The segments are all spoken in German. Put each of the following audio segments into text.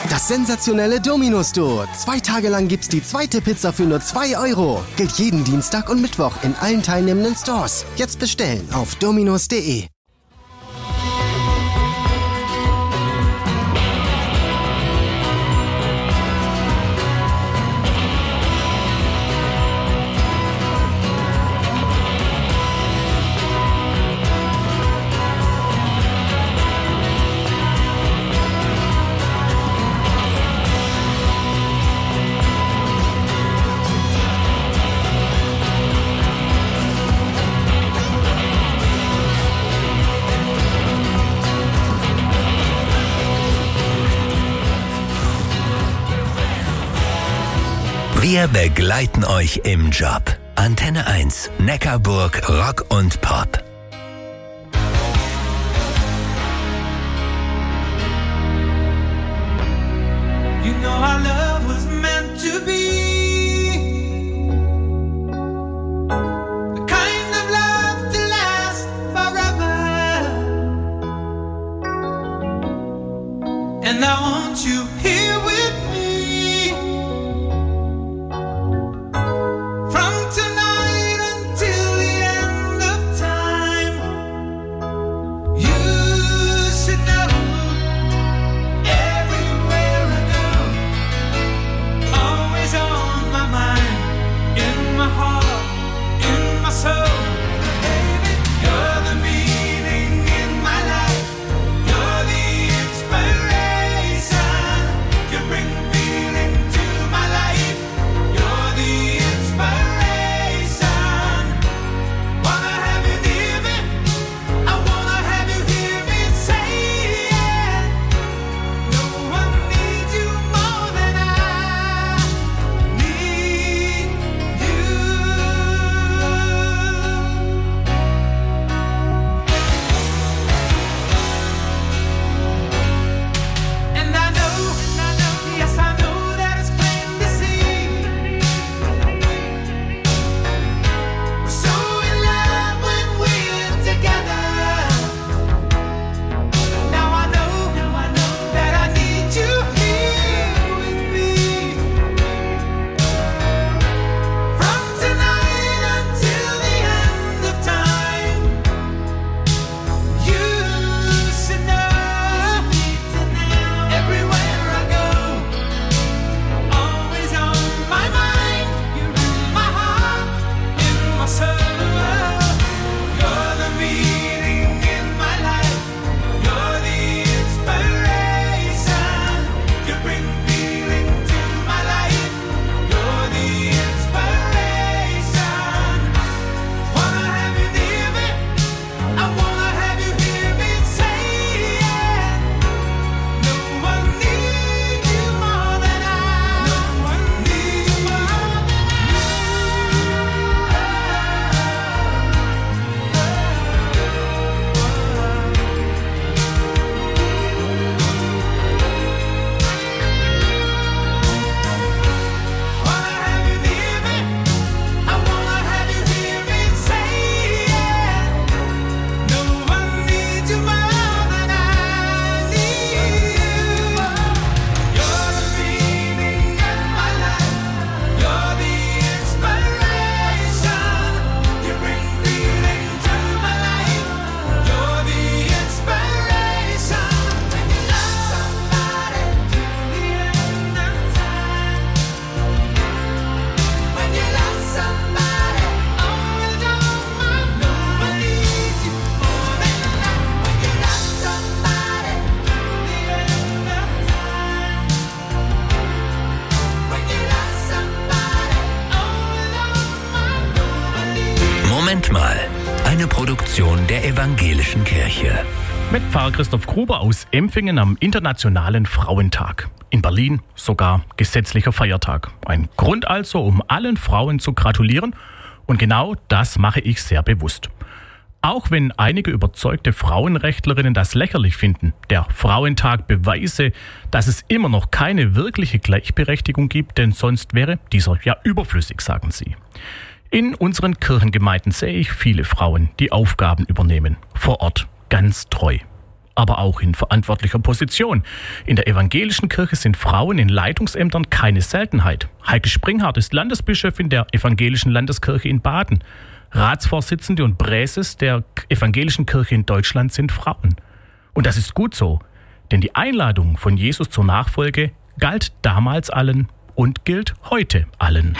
Das sensationelle Domino-Store. 2 Tage lang gibt's die zweite Pizza für nur 2 €. Gilt jeden Dienstag und Mittwoch in allen teilnehmenden Stores. Jetzt bestellen auf dominos.de. Wir begleiten euch im Job. Antenne 1, Neckarburg, Rock und Pop. You know our love was meant to be the kind of love to last forever. And I want you here with me. Moment mal, eine Produktion der Evangelischen Kirche. Mit Pfarrer Christoph Gruber aus Empfingen am Internationalen Frauentag. In Berlin sogar gesetzlicher Feiertag. Ein Grund also, um allen Frauen zu gratulieren. Und genau das mache ich sehr bewusst. Auch wenn einige überzeugte Frauenrechtlerinnen das lächerlich finden, der Frauentag beweise, dass es immer noch keine wirkliche Gleichberechtigung gibt, denn sonst wäre dieser ja überflüssig, sagen sie. In unseren Kirchengemeinden sehe ich viele Frauen, die Aufgaben übernehmen, vor Ort ganz treu. aber auch in verantwortlicher Position. In der evangelischen Kirche sind Frauen in Leitungsämtern keine Seltenheit. Heike Springhardt ist Landesbischöfin der evangelischen Landeskirche in Baden. Ratsvorsitzende und Präses der evangelischen Kirche in Deutschland sind Frauen. Und das ist gut so, denn die Einladung von Jesus zur Nachfolge galt damals allen und gilt heute allen.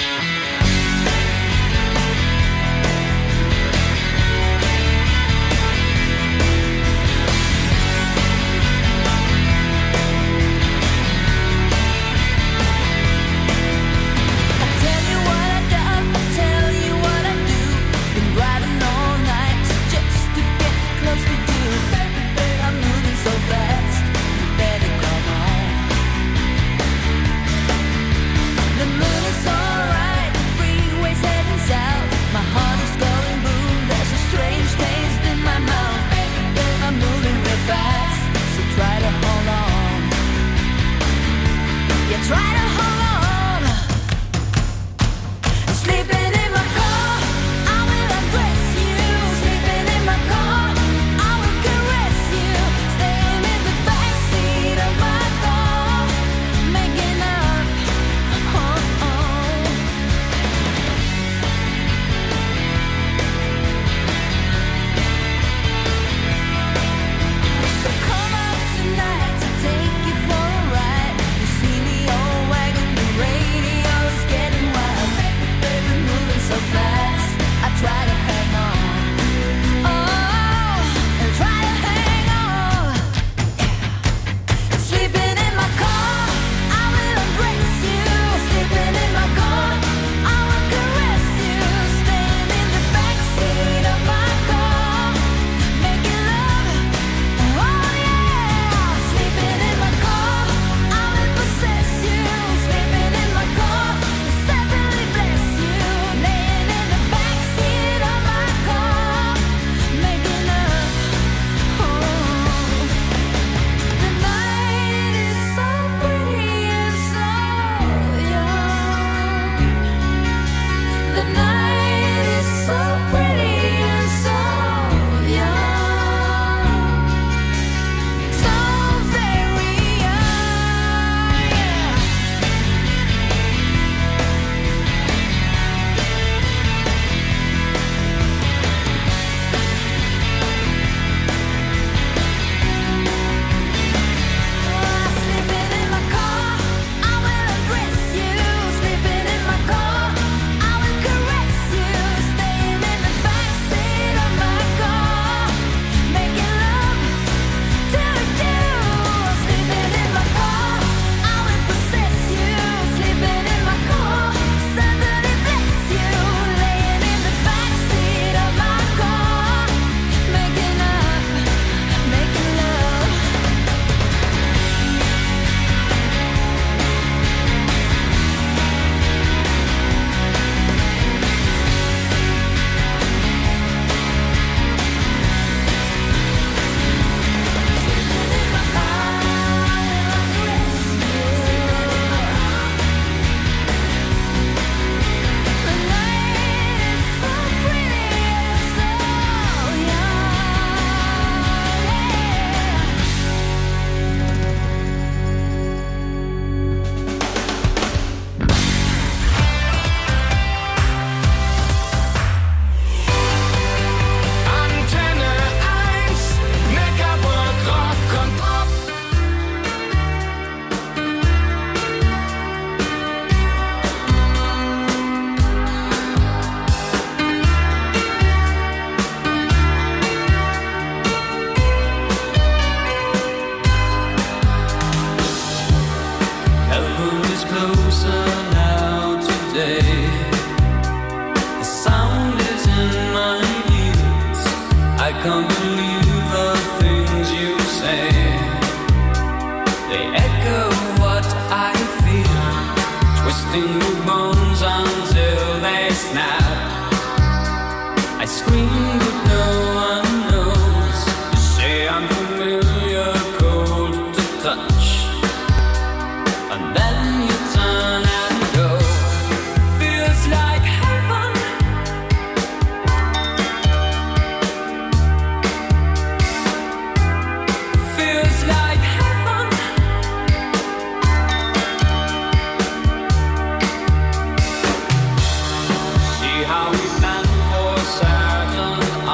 closer.